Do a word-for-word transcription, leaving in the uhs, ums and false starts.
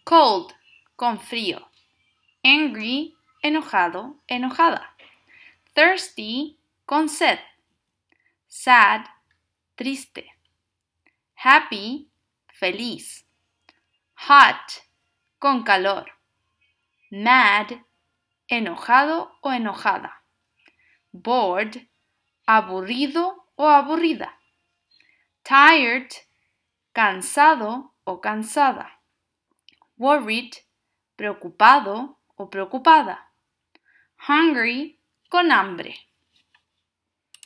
Cold, con frío. Angry, enojado, enojada. Thirsty, con sed. Sad, triste. Happy, feliz. Hot, con calor. Mad, enojado o enojada. Bored, aburrido o aburrida. Tired, cansado o cansada. Worried, preocupado o preocupada. Hungry, con hambre.